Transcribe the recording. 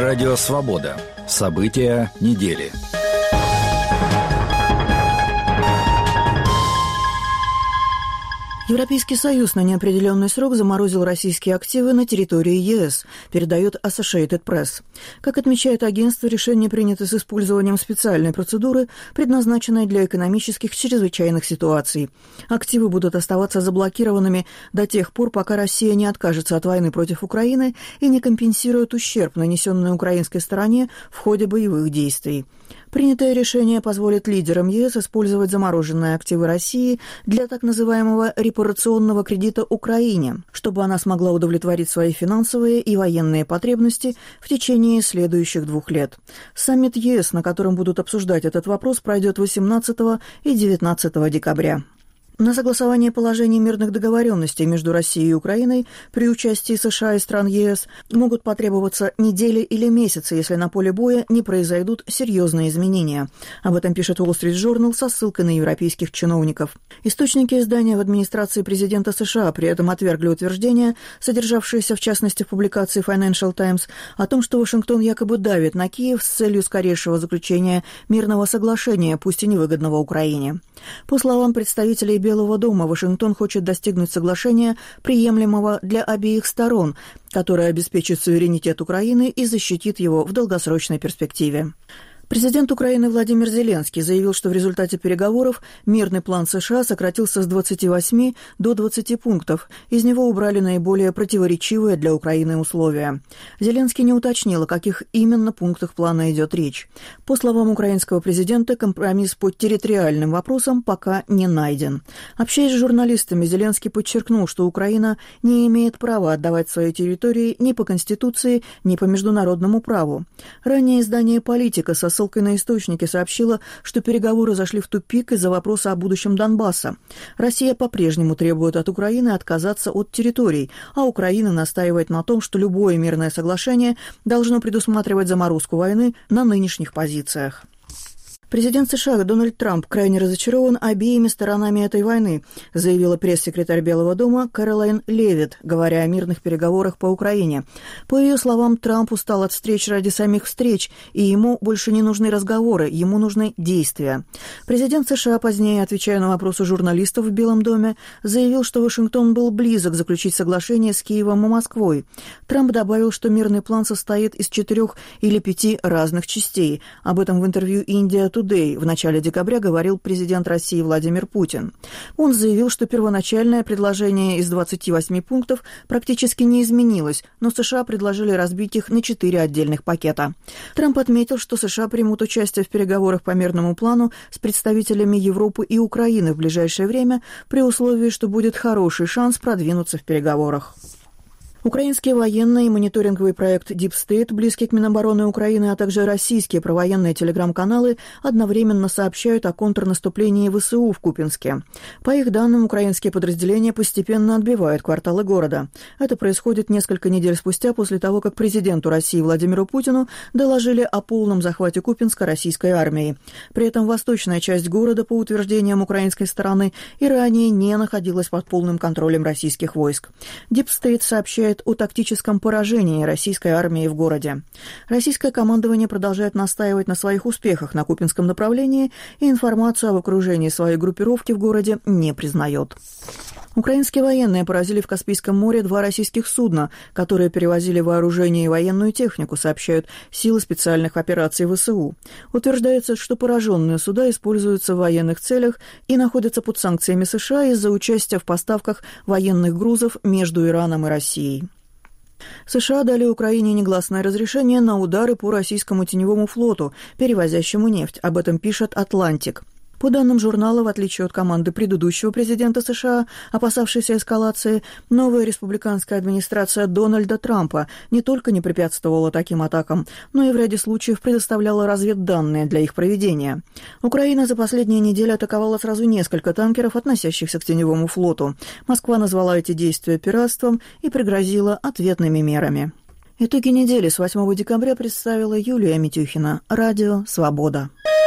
Радио «Свобода». События недели. Европейский Союз на неопределенный срок заморозил российские активы на территории ЕС, передает Associated Press. Как отмечает агентство, решение принято с использованием специальной процедуры, предназначенной для экономических чрезвычайных ситуаций. Активы будут оставаться заблокированными до тех пор, пока Россия не откажется от войны против Украины и не компенсирует ущерб, нанесенный украинской стороне в ходе боевых действий. Принятое решение позволит лидерам ЕС использовать замороженные активы России для так называемого репарационного кредита Украине, чтобы она смогла удовлетворить свои финансовые и военные потребности в течение следующих 2 лет. Саммит ЕС, на котором будут обсуждать этот вопрос, пройдет 18 и 19 декабря. На согласование положений мирных договоренностей между Россией и Украиной при участии США и стран ЕС могут потребоваться недели или месяцы, если на поле боя не произойдут серьезные изменения. Об этом пишет Wall Street Journal со ссылкой на европейских чиновников. Источники издания в администрации президента США при этом отвергли утверждения, содержавшиеся в частности в публикации Financial Times, о том, что Вашингтон якобы давит на Киев с целью скорейшего заключения мирного соглашения, пусть и невыгодного Украине. По словам представителей Белого дома, Вашингтон хочет достигнуть соглашения, приемлемого для обеих сторон, которое обеспечит суверенитет Украины и защитит его в долгосрочной перспективе. Президент Украины Владимир Зеленский заявил, что в результате переговоров мирный план США сократился с 28 до 20 пунктов. Из него убрали наиболее противоречивые для Украины условия. Зеленский не уточнил, о каких именно пунктах плана идет речь. По словам украинского президента, компромисс по территориальным вопросам пока не найден. Общаясь с журналистами, Зеленский подчеркнул, что Украина не имеет права отдавать свои территории ни по Конституции, ни по международному праву. Ранее издание «Политика» со ссылкой на источники сообщила, что переговоры зашли в тупик из-за вопроса о будущем Донбасса. Россия по-прежнему требует от Украины отказаться от территорий, а Украина настаивает на том, что любое мирное соглашение должно предусматривать заморозку войны на нынешних позициях. Президент США Дональд Трамп крайне разочарован обеими сторонами этой войны, заявила пресс-секретарь Белого дома Кэролайн Левитт, говоря о мирных переговорах по Украине. По ее словам, Трамп устал от встреч ради самих встреч, и ему больше не нужны разговоры, ему нужны действия. Президент США, позднее отвечая на вопросы журналистов в Белом доме, заявил, что Вашингтон был близок заключить соглашение с Киевом и Москвой. Трамп добавил, что мирный план состоит из 4 или 5 разных частей. Об этом в интервью «Индия Today» в начале декабря говорил президент России Владимир Путин. Он заявил, что первоначальное предложение из 28 пунктов практически не изменилось, но США предложили разбить их на 4 отдельных пакета. Трамп отметил, что США примут участие в переговорах по мирному плану с представителями Европы и Украины в ближайшее время при условии, что будет хороший шанс продвинуться в переговорах. Украинские военные и мониторинговый проект Deep State, близкий к Минобороны Украины, а также российские провоенные телеграм-каналы одновременно сообщают о контрнаступлении ВСУ в Купянске. По их данным, украинские подразделения постепенно отбивают кварталы города. Это происходит несколько недель спустя после того, как президенту России Владимиру Путину доложили о полном захвате Купянска российской армией. При этом восточная часть города, по утверждениям украинской стороны, и ранее не находилась под полным контролем российских войск. Deep State сообщает о тактическом поражении российской армии в городе. Российское командование продолжает настаивать на своих успехах на Купянском направлении и информацию об окружении своей группировки в городе не признает. Украинские военные поразили в Каспийском море 2 российских судна, которые перевозили вооружение и военную технику, сообщают силы специальных операций ВСУ. Утверждается, что пораженные суда используются в военных целях и находятся под санкциями США из-за участия в поставках военных грузов между Ираном и Россией. США дали Украине негласное разрешение на удары по российскому теневому флоту, перевозящему нефть. Об этом пишет «Атлантик». По данным журнала, в отличие от команды предыдущего президента США, опасавшейся эскалации, новая республиканская администрация Дональда Трампа не только не препятствовала таким атакам, но и в ряде случаев предоставляла разведданные для их проведения. Украина за последние недели атаковала сразу несколько танкеров, относящихся к теневому флоту. Москва назвала эти действия пиратством и пригрозила ответными мерами. Итоги недели с 8 декабря представила Юлия Митюхина. Радио «Свобода».